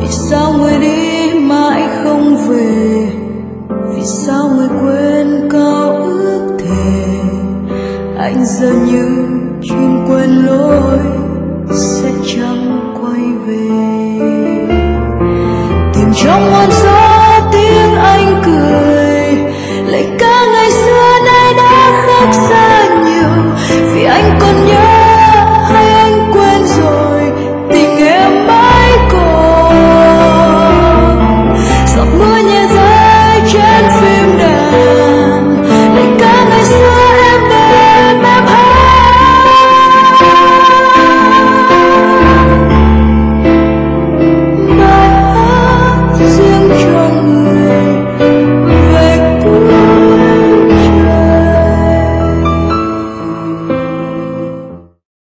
Vì sao người đi mãi không về? Vì sao người quên câu ước thề? Anh giờ như chuyện quên lối.